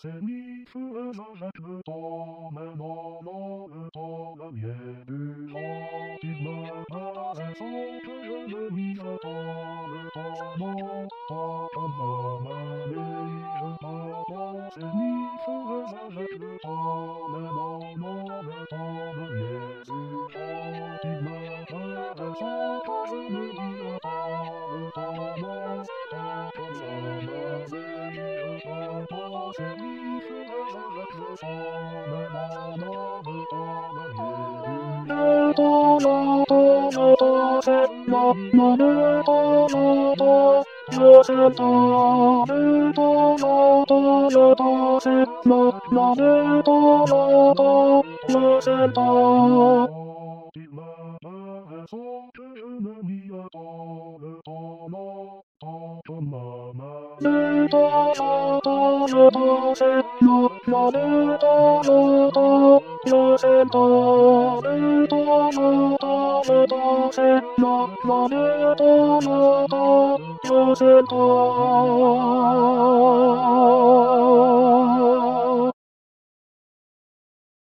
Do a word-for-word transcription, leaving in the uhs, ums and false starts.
背に増えさせると目のの歌が見えるよ今までそっちで見せたるともっとこのままでいると背に増えさせると目のの歌が見えるよ今までそっちで見せたるともっとこのままでいると背に増えさせると目のの歌が見えるレトロとレトセラマレトロとレセトレトロとレトセラマレトロとレセト今までそっちで見えたるともっとこのままレトロとレトセラマレトロとレセトレトロとレトセラマレトロとレセト